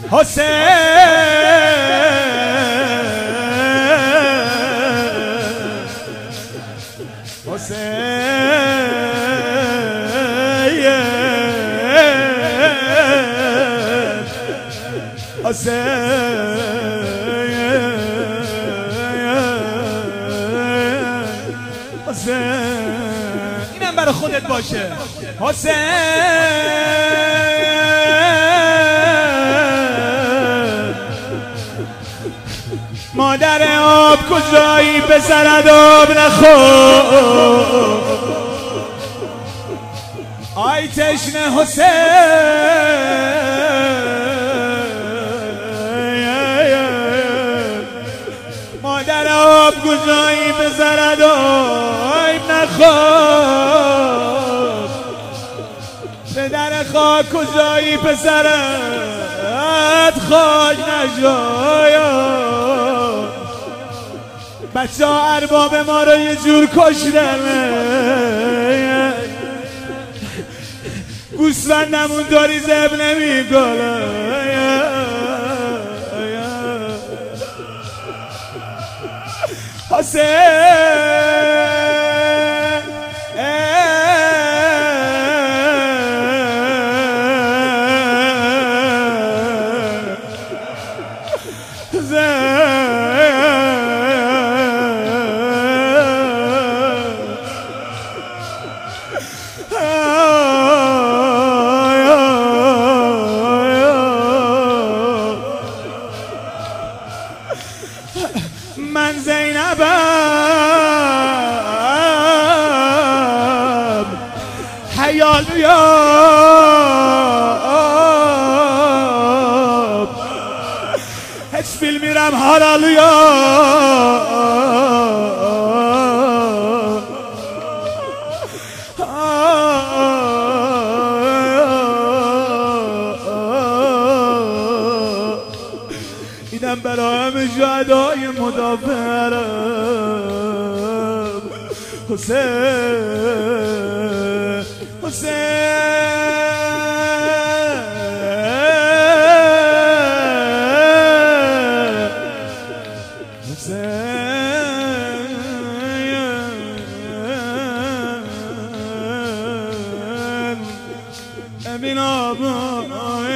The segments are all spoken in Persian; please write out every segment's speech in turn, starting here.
اینم برای خودت باشه. حسین مادر آب کجایی پسرت آب نخور آی تشنه حسین مادر آب کجایی پسرت آب نخور پدر خاک کجایی پسرت خاک نجایا بچه ها ارباب ما رو یه جور کشتن گوسفندمون داری زب نمیکنه حسین من زینبم حیال بیاب هیچ فیلم میرم حلال اینم برای همه شهدای مدافعم حسین امین آبا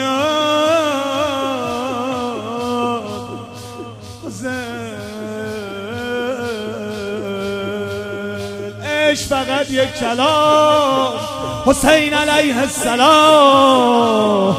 فقط یک کلام حسین علیه السلام